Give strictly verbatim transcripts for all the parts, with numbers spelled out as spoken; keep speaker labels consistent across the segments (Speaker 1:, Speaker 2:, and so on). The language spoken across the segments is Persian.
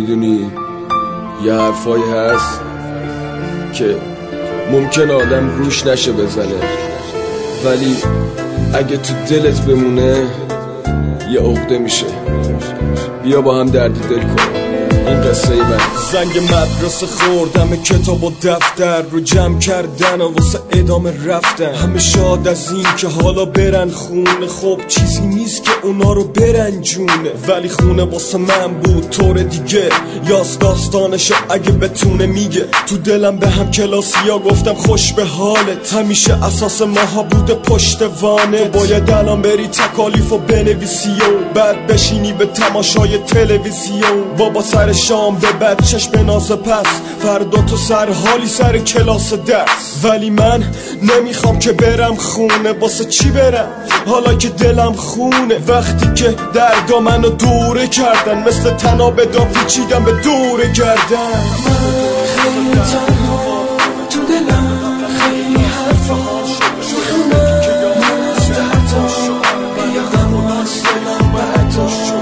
Speaker 1: میدونی یه حرفایی هست که ممکن آدم روش نشه بزنه، ولی اگه تو دلت بمونه یه عقده میشه. بیا با هم درد دل کنیم. این قصه من.
Speaker 2: زنگ مدرسه خوردم، کتاب و دفتر رو جمع کردن و واسه ادامه رفتن. همه شاد از این که حالا برن خونه، خب چیزی نیست که اونا رو برنجونه، ولی خونه واسه من بود طور دیگه. یاس داستانشو اگه بتونه میگه. تو دلم به هم کلاسیا گفتم خوش به حالت، همیشه اساس ماها بوده پشت وانه. تو باید الان بری تکالیفو بنویسی و بعد بشینی به تماشای تلویزیون. بابا سر شام به بچهش بنازه، پس فردا تو سر حالی سر کلاس درس. ولی من نمیخوام که برم خونه، واسه چی برم حالا که دلم خونه؟ وقتی که دردا منو دوره کردن، مثل تناب دا پیچیدم به دوره گردن.
Speaker 3: خیلی تنها تو دلم، خیلی حرفا میخونم من از دردم، بیا غم و از دلم بردار.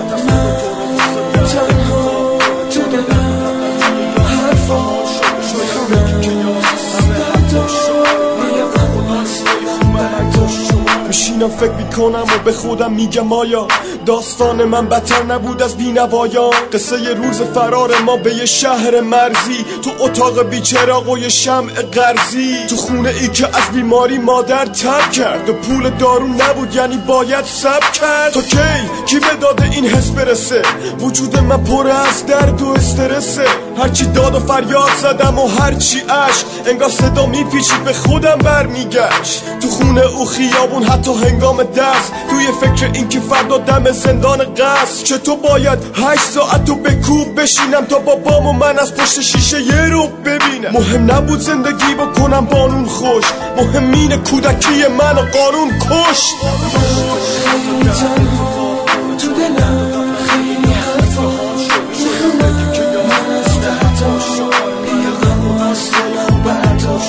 Speaker 2: میشینم فکر میکنم و به خودم میگم آیا داستان من بدتر نبود از بینوایان؟ قصه یه روز فرار ما به یه شهر مرزی، تو اتاق بیچراغ و یه شمع قرضی، تو خونه ای که از بیماری مادر تب کرد و پول دارو نبود یعنی باید صبر کرد. تو کی کی به داده این حس برسه؟ وجود من پر از درد و استرسه. هرچی داد و فریاد زدم و هرچی عشق، انگار صدا میپیچید به خودم برمیگشت. تو خونه او خیابون حتی هنگام درس، توی فکر این که فردا دم زندان قصر. که تو باید هشت ساعت تو به کوب بشینم تا بابام و من از پشت شیشه یه رو ببینم. مهم نبود زندگی بکنم بانون خوش، مهم اینه کودکی من و قانون کشت.
Speaker 3: خیلی تنها تو دلم، خیلی حرفا میخونم من از دردم، بیا غم و از دلم بردار.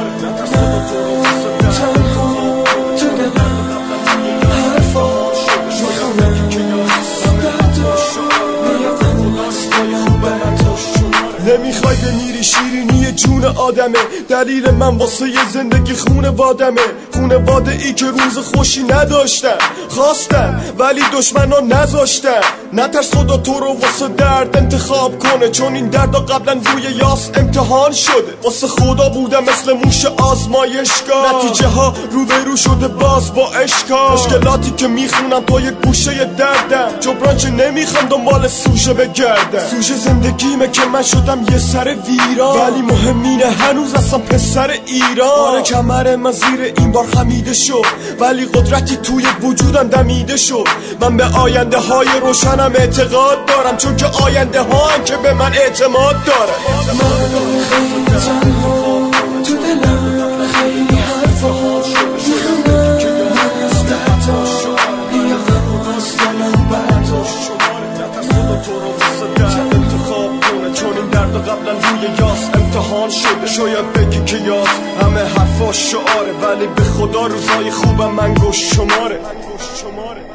Speaker 2: نمیخوای بمیری شیرینی جون آدمه، دلیل من واسه یه زندگی خونه وادمه. خونه واده ای که روز خوشی نداشتن، خواستن ولی دشمنا نذاشتن. نترس خدا تو رو واسه درد انتخاب کنه، چون این دردا قبلا روی یاس امتحان شده. واسه خدا بودم مثل موش آزمایشگاه، نتیجه ها رو به رو شده باز با اشکال. مشکلاتی که میخونم تو یک گوشه دردم، جبران چه نمیخوام دنبال سوژه بگردم. سوژه زندگیمه که من شدم یه سر ویران، ولی مهم اینه هنوز اصلا پسر ایران. آره کمر من زیر این بار خمیده شد، ولی قدرتی توی وجودم دمیده شد. من به آینده های روشنم اعتقاد دارم، چون که آینده ها هم که به من اعتماد دارن.
Speaker 3: من خیلی تنها تو دلم، خیلی حرفا میخونم من از دردم، بیا غم و از دلم بردار.
Speaker 2: چون این درد قبلا روی یاس امتحان شده. شاید بگی که یاس همه حرفا شعاره، ولی به خدا روزای خوبم من گوش شماره.